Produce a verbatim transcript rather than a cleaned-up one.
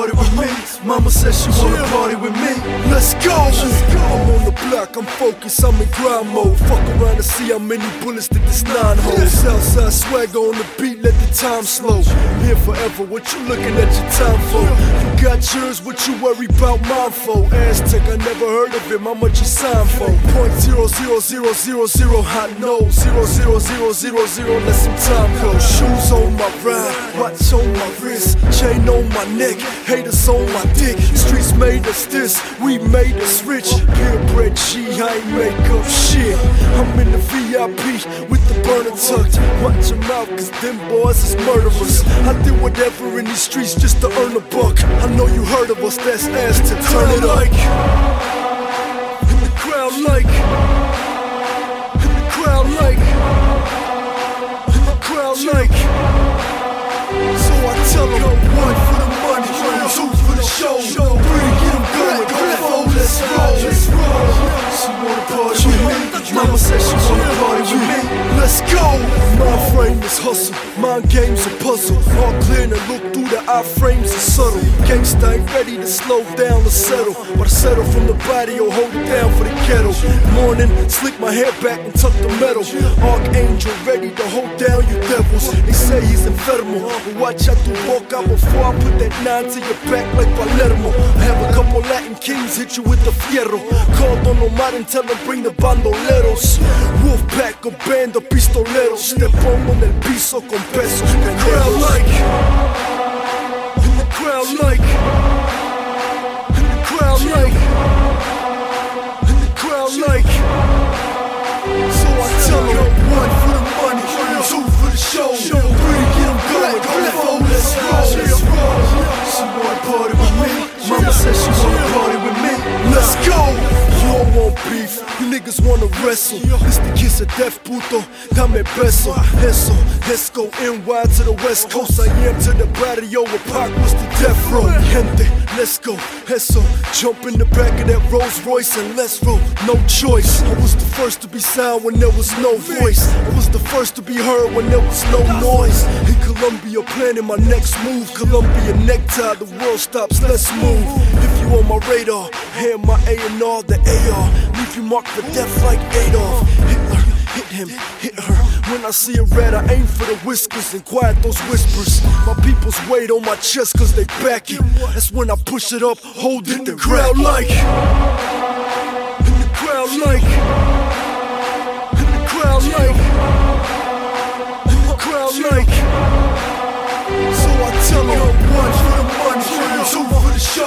party with me. Mama says she wanna party with me. Let's go. I'm on the block, I'm focused, I'm in grind mode. Fuck around and see how many bullets that this nine holds. Southside swagger on the beat, let the time slow. Here forever, what you looking at your time for? You got yours, what you worry about mine for? Aztec, I never heard of him, how much you signed for? Point zero zero zero zero zero, hot no. Zero zero zero zero zero, let some time go. Shoes on my ride, watch on my wrist, chain on my neck, haters on my dick. Streets made us this, we made us rich. Purebred G, I ain't make up shit. I'm in the V I P with the burner tucked. Watch your mouth, cause them boys is murderers. I did whatever in these streets just to earn a buck. I know you heard of us, that's ass to turn it up. In the crowd like, in the crowd like, in the crowd like. So I tell them, one for the money, two for the show, three to get them going, four, let's roll. She wanna party with me, mama said she wanna party with me. Let's go. My frame is hustle, mind game's a puzzle. All clear and look through the eye frames is subtle. Gangsta ain't ready to slow down or settle, but I settle from the body or hold it down for the kettle. Morning, slick my hair back and tuck the metal. Archangel ready to hold down you devils. They say he's infernal, but watch out to walk out before I put that nine to your back like Palermo. I have a couple Latin kings hit you with the fierro. Call Don Omar and tell them bring the bandoleros. Wolfpack, a band of pistoleros. Step on on el piso con pesos. In the crowd like, in the crowd like, in the crowd like, in the crowd like. So I tell them, one for the money, two for the show, three to get them going, four, let's roll. She wanna party with me, mama said she wanna party with me. Let's go. You don't want beef, you niggas wanna wrestle. This the kiss of death, puto, dame beso. Eso, let's go N Y to the west coast. I am to the barrio where Pac was the death row. Gente, let's go, eso. Jump in the back of that Rolls Royce and let's roll. No choice, I was the first to be sound when there was no voice. I was the first to be heard when there was no noise. In Colombia planning my next move. Columbia necktie, the world stops, let's move. If you on my radar, hand my A and R, the A R. Leave you marked for death like Adolf. Hitler, hit him, hit her. When I see a red, I aim for the whiskers and quiet those whispers. My people's weight on my chest cause they back it. That's when I push it up, hold it, the crowd like. In the crowd like. In the crowd like. In the crowd like. So I tell them, one for the money, two for the show.